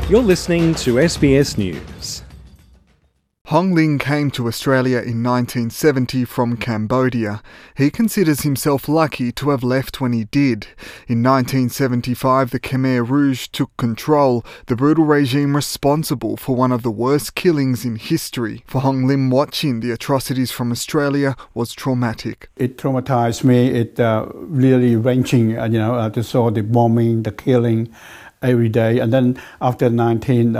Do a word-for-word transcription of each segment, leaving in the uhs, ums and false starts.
You're listening to S B S News. Hong Lim came to Australia in nineteen seventy from Cambodia. He considers himself lucky to have left when he did. In nineteen seventy-five, the Khmer Rouge took control, the brutal regime responsible for one of the worst killings in history. For Hong Lim, watching the atrocities from Australia was traumatic. It traumatized me. It uh, really wrenching, uh, you know, uh, to saw the bombing, the killing every day. And then after nineteen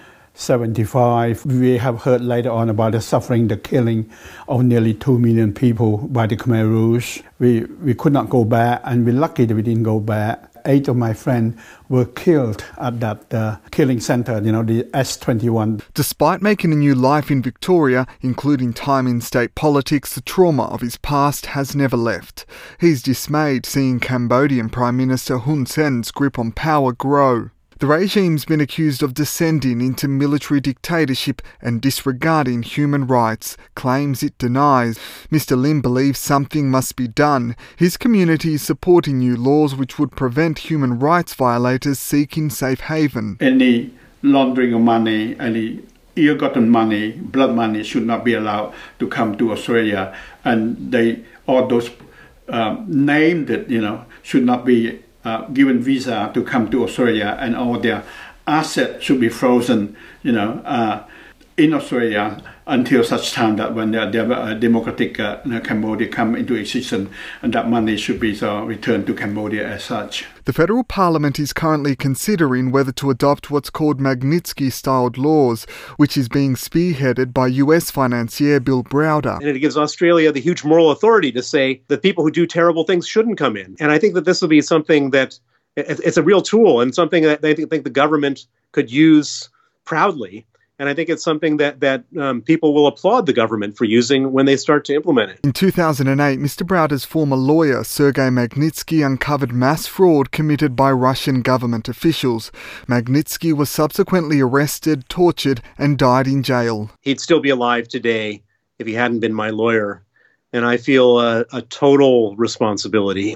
seventy-five, we have heard later on about the suffering, the killing of nearly two million people by the Khmer Rouge. We we could not go back, and we're lucky that we didn't go back. Eight of my friends were killed at that uh, killing centre, you know, the S twenty-one. Despite making a new life in Victoria, including time in state politics, the trauma of his past has never left. He's dismayed seeing Cambodian Prime Minister Hun Sen's grip on power grow. The regime's been accused of descending into military dictatorship and disregarding human rights, claims it denies. Mister Lim believes something must be done. His community is supporting new laws which would prevent human rights violators seeking safe haven. Any laundering of money, any ill-gotten money, blood money should not be allowed to come to Australia. And they, all those um, named, it, you know, should not be Uh, given visa to come to Australia, and all their assets should be frozen, you know, uh, in Australia until such time that when the uh, democratic uh, Cambodia come into existence, and that money should be uh, returned to Cambodia as such. The federal parliament is currently considering whether to adopt what's called Magnitsky-styled laws, which is being spearheaded by U S financier Bill Browder. And it gives Australia the huge moral authority to say that people who do terrible things shouldn't come in. And I think that this will be something that it's a real tool and something that I think the government could use proudly. And I think it's something that, that um, people will applaud the government for using when they start to implement it. In two thousand eight, Mister Browder's former lawyer, Sergei Magnitsky, uncovered mass fraud committed by Russian government officials. Magnitsky was subsequently arrested, tortured, and died in jail. He'd still be alive today if he hadn't been my lawyer. And I feel a, a total responsibility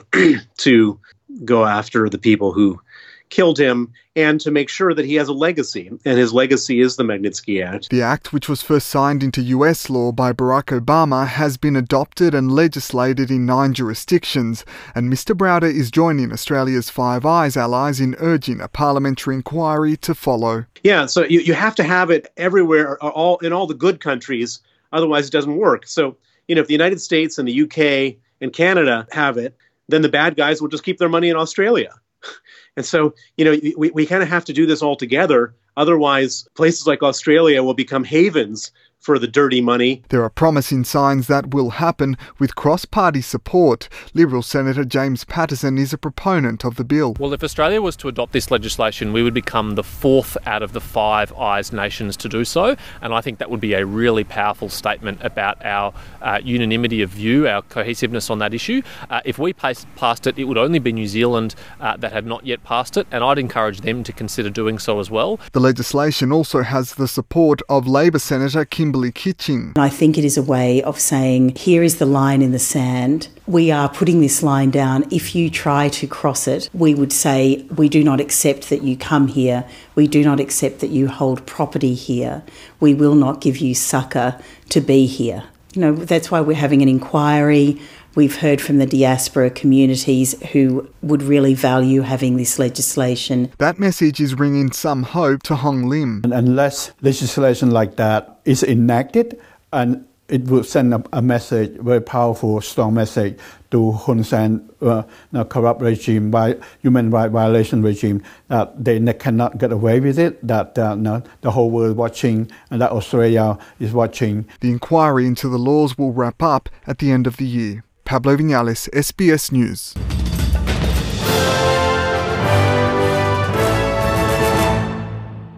to go after the people who killed him and to make sure that he has a legacy, and his legacy is the Magnitsky Act. The act, which was first signed into U S law by Barack Obama, has been adopted and legislated in nine jurisdictions, and Mister Browder is joining Australia's Five Eyes allies in urging a parliamentary inquiry to follow. Yeah, so you, you have to have it everywhere, all in all the good countries, otherwise it doesn't work. So, you know, if the United States and the U K and Canada have it, then the bad guys will just keep their money in Australia. And so, you know, we, we kind of have to do this all together. Otherwise, places like Australia will become havens for the dirty money. There are promising signs that will happen with cross-party support. Liberal Senator James Patterson is a proponent of the bill. Well, if Australia was to adopt this legislation, we would become the fourth out of the Five Eyes nations to do so. And I think that would be a really powerful statement about our uh, unanimity of view, our cohesiveness on that issue. Uh, if we passed it, it would only be New Zealand uh, that had not yet passed it, and I'd encourage them to consider doing so as well. The legislation also has the support of Labor Senator Kimberley Kitching. I think it is a way of saying, here is the line in the sand. We are putting this line down. If you try to cross it, we would say, we do not accept that you come here. We do not accept that you hold property here. We will not give you succour to be here. You know, that's why we're having an inquiry. We've heard from the diaspora communities who would really value having this legislation. That message is bringing some hope to Hong Lim. And unless legislation like that is enacted, and it will send a, a message, very powerful, strong message to Hun Sen, uh, the corrupt regime, by human rights violation regime, that they cannot get away with it, that uh, no, the whole world is watching, and that Australia is watching. The inquiry into the laws will wrap up at the end of the year. Pablo Vinales, S B S News.